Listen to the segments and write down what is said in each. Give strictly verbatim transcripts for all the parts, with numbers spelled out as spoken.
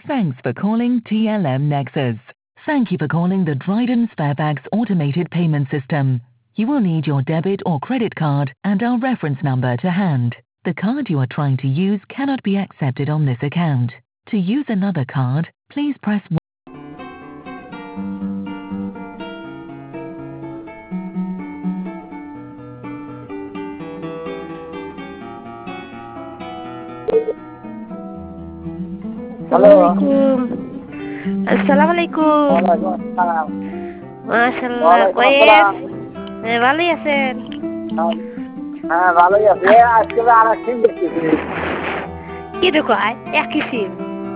Thanks for calling T L M Nexus. Thank you for calling the Dryden Sparebags automated payment system. You will need your debit or credit card and our reference number to hand. The card you are trying to use cannot be accepted on this account. To use another card, please press one. Assalamualaikum. Assalamualaikum. Waalaikumsalam. মাশাআল্লাহ কয়েস ওয়ালাইকুম ভালোই আছেন? হ্যাঁ ভালোই আছি। আজকে আর সিম দেখতেছি। কি দেখো আয় একই সিম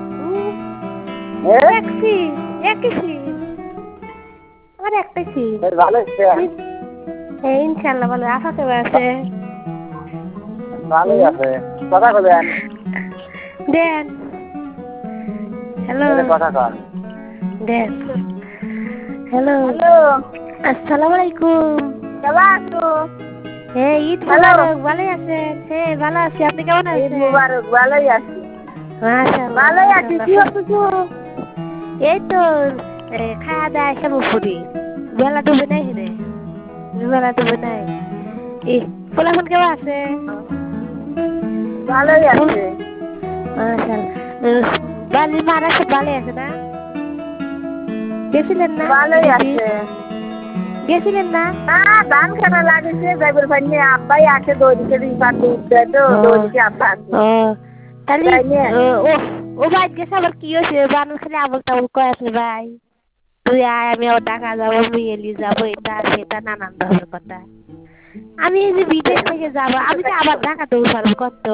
এক সিম একই সিম আর একটা সিম ভালো আছে। হ্যাঁ ইনশাআল্লাহ ভালো আপাতে আছে। ভালোই আছে। কথা বলেন। দেন হ্যালো কথা কন। দেন হ্যালো হ্যালো আসসালামু আলাইকুম। কেমন আছো? হ্যাঁ ঈদ মুবারক। ভালো আছেন? হ্যাঁ ভালো আছি। আপনি কেমন আছেন? ঈদ মুবারক। ভালোই আছি। মাশাআল্লাহ ভালোই আছি। কি হচ্ছে? এই তো খাওয়া দাওয়া সব উপরে বেলা ডুবে নাই রে বেলা ডুবে নাই। এ ফলাফল কেমন আছে? ভালোই আছে। মাশাআল্লাহ বালি মারা সব ভালো আছে না? গেছিলেন না? ভালোই আছে। গেছিলেন না? না ধান খানা লাগিয়েছে যাইবার পাইনি। আব্বাই আছে দৌড়িতে দিন পার উঠতে তো দৌড়িতে আব্বা আছে। ও তাহলে ও ও ভাই গেছে আবার কি হয়েছে? বানর খালি আবল তাবল কয়ে আছে ভাই। তুই আয় আমি আবার ঢাকা যাবো মেয়েলি যাবো এটা সেটা নানান ধরনের কথা। আমি এই যে বিদেশ থেকে যাবো আমি তো আবার ঢাকা দৌড় পারবো কত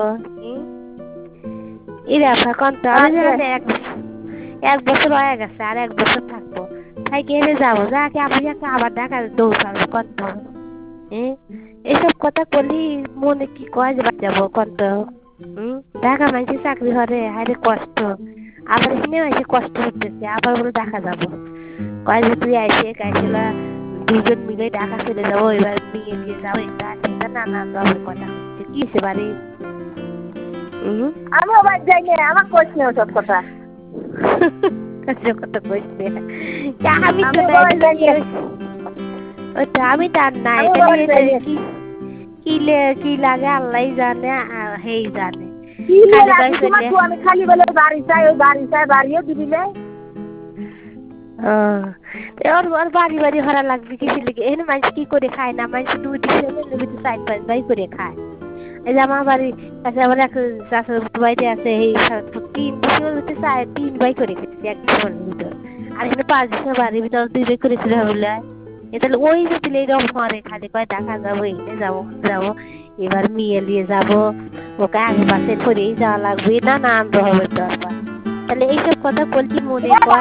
এরা কত আমি যেখানে এক এক বছর হয়ে গেছে আর এক বছর থাকবো তাই গেলে যাবো যাকে আপনি একটা আবার ঢাকা দৌড় পারবো কত এসব কথা বলি মনে কি কয় যে যাবো কত হম ঢাকা মাইছে চাকরি হরে হাইরে কষ্ট আবার এখানে এসে কষ্ট হতেছে আবার বলে ঢাকা যাবো কয় যে তুই আইসে গাইছিলা দুজন মিলে ঢাকা চলে যাবো এবার বিয়ে দিয়ে যাবো এটা সেটা নানান ধরনের কথা হচ্ছে কি হচ্ছে বাড়ি আমি আবার যাই না আমার কোচ নেই সব কথা কথা কইছে আমি তো ওটা আমি তার নাই কি কি কি লাগে আল্লাহ জানে হেই জানে আমি খালি বলে বাড়ি চাই ওই বাড়ি চাই বাড়িও দিবিলে ওর ওর বাড়ি বাড়ি ভরা লাগবে কিছু লিখে এখানে মানুষ কি করে খায় না মানুষ দুই দিন সাইড বাই বাই করে খায় এই যে আমার বাড়ির কাছে আমার এক চাষের বাড়িতে আছে এই তিন বছর হচ্ছে চার তিন বাই করে খেতেছি এক বছরের ভিতর আর এখানে পাঁচ বছর বাড়ির ভিতর দুই বাই করেছিল বলে এ তাহলে ওই যে দিলে এরকম ঘরে খালি কয় ঢাকা যাবো এখানে যাবো যাবো এবার মেয়ে নিয়ে যাবো ওকে আগে পাশে করেই যাওয়া লাগবে নানান রকমের দরকার তাহলে এইসব কথা বলছি মনে কয়